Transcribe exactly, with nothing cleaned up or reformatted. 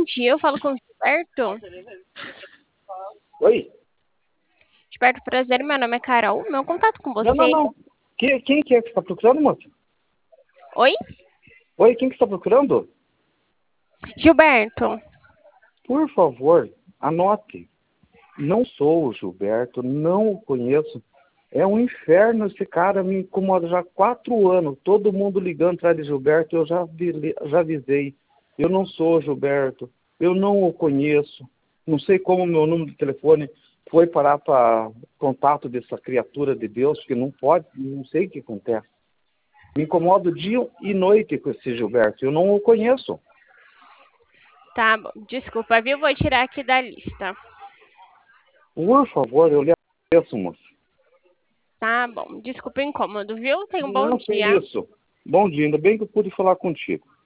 dia, eu falo com o Gilberto. Oi? Gilberto, prazer, meu nome é Carol. Meu contato com Não, não, você. não. Que, quem que é que está procurando, moça? Oi? Oi, quem que está procurando? Gilberto. Por favor, anote. Não sou o Gilberto, não o conheço. É um inferno esse cara, me incomoda já há quatro anos. Todo mundo ligando atrás de Gilberto, eu já, vi, já avisei. Eu não sou o Gilberto, eu não o conheço. Não sei como meu número de telefone foi parar para contato dessa criatura de Deus, que não pode, não sei o que acontece. Me incomodo dia e noite com esse Gilberto, eu não o conheço. Tá bom, desculpa, viu? Vou tirar aqui da lista. Por favor, eu lhe agradeço, moço. Tá bom, desculpa o incômodo, viu? Tenha um bom Não, que dia. isso. Bom dia, ainda bem que eu pude falar contigo.